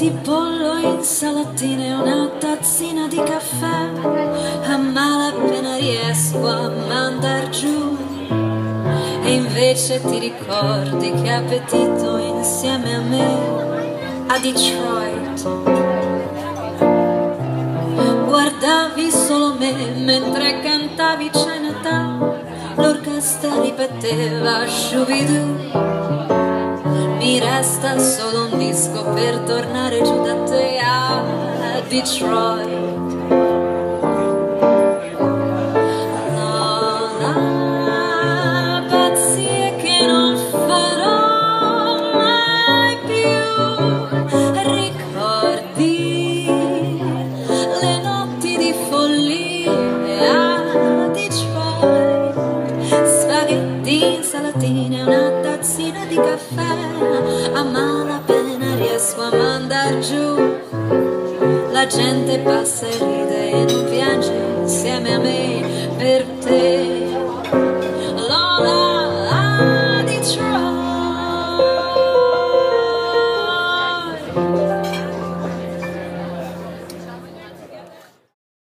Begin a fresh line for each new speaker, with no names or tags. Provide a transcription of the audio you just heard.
di pollo, insalatine e una tazzina di caffè. A malapena riesco a mandar giù. E invece ti ricordi che appetito insieme a me a Detroit. Guardavi solo me mentre cantavi Chinatown. L'orchestra ripeteva Shubidoo. Mi resta solo un disco per tornare giù da te a Detroit. No, no, pazzie che non farò mai più. Ricordi le notti di follia a Detroit. Spaghetti, insalatine, una tazzina di caffè. A malapena riesco a mandar giù. La gente passa e ride e non piange insieme a me per